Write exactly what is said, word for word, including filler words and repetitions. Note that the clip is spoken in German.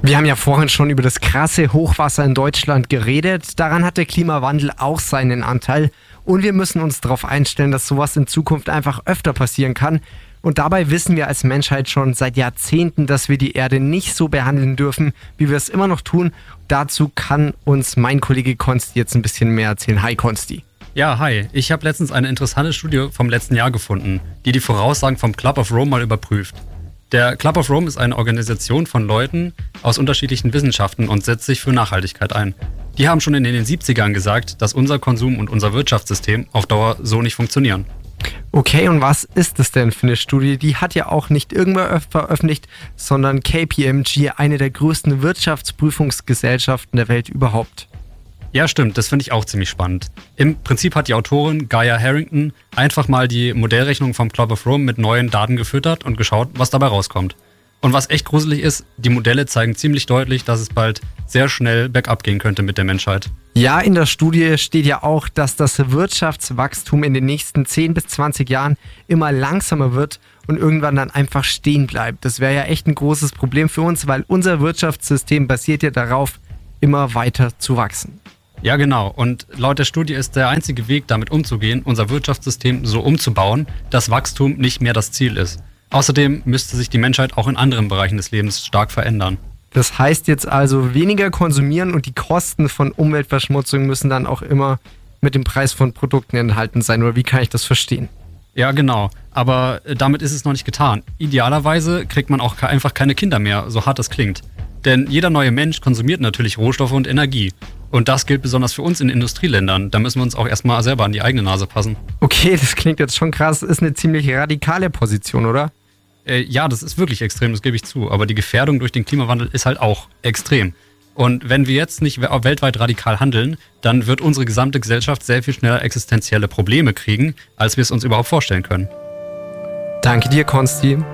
Wir haben ja vorhin schon über das krasse Hochwasser in Deutschland geredet. Daran hat der Klimawandel auch seinen Anteil. Und wir müssen uns darauf einstellen, dass sowas in Zukunft einfach öfter passieren kann. Und dabei wissen wir als Menschheit schon seit Jahrzehnten, dass wir die Erde nicht so behandeln dürfen, wie wir es immer noch tun. Dazu kann uns mein Kollege Konsti jetzt ein bisschen mehr erzählen. Hi Konsti. Ja, hi. Ich habe letztens eine interessante Studie vom letzten Jahr gefunden, die die Voraussagen vom Club of Rome mal überprüft. Der Club of Rome ist eine Organisation von Leuten aus unterschiedlichen Wissenschaften und setzt sich für Nachhaltigkeit ein. Die haben schon in den siebzigern gesagt, dass unser Konsum und unser Wirtschaftssystem auf Dauer so nicht funktionieren. Okay, und was ist das denn für eine Studie? Die hat ja auch nicht irgendwer veröffentlicht, sondern K P M G, eine der größten Wirtschaftsprüfungsgesellschaften der Welt überhaupt. Ja, stimmt, das finde ich auch ziemlich spannend. Im Prinzip hat die Autorin Gaia Harrington einfach mal die Modellrechnung vom Club of Rome mit neuen Daten gefüttert und geschaut, was dabei rauskommt. Und was echt gruselig ist, die Modelle zeigen ziemlich deutlich, dass es bald sehr schnell bergab gehen könnte mit der Menschheit. Ja, in der Studie steht ja auch, dass das Wirtschaftswachstum in den nächsten zehn bis zwanzig Jahren immer langsamer wird und irgendwann dann einfach stehen bleibt. Das wäre ja echt ein großes Problem für uns, weil unser Wirtschaftssystem basiert ja darauf, immer weiter zu wachsen. Ja, genau. Und laut der Studie ist der einzige Weg, damit umzugehen, unser Wirtschaftssystem so umzubauen, dass Wachstum nicht mehr das Ziel ist. Außerdem müsste sich die Menschheit auch in anderen Bereichen des Lebens stark verändern. Das heißt jetzt also weniger konsumieren und die Kosten von Umweltverschmutzung müssen dann auch immer mit dem Preis von Produkten enthalten sein. Oder wie kann ich das verstehen? Ja, genau. Aber damit ist es noch nicht getan. Idealerweise kriegt man auch einfach keine Kinder mehr, so hart das klingt. Denn jeder neue Mensch konsumiert natürlich Rohstoffe und Energie. Und das gilt besonders für uns in Industrieländern. Da müssen wir uns auch erstmal selber an die eigene Nase passen. Okay, das klingt jetzt schon krass. Ist eine ziemlich radikale Position, oder? Äh, ja, das ist wirklich extrem, das gebe ich zu. Aber die Gefährdung durch den Klimawandel ist halt auch extrem. Und wenn wir jetzt nicht weltweit radikal handeln, dann wird unsere gesamte Gesellschaft sehr viel schneller existenzielle Probleme kriegen, als wir es uns überhaupt vorstellen können. Danke dir, Konsti.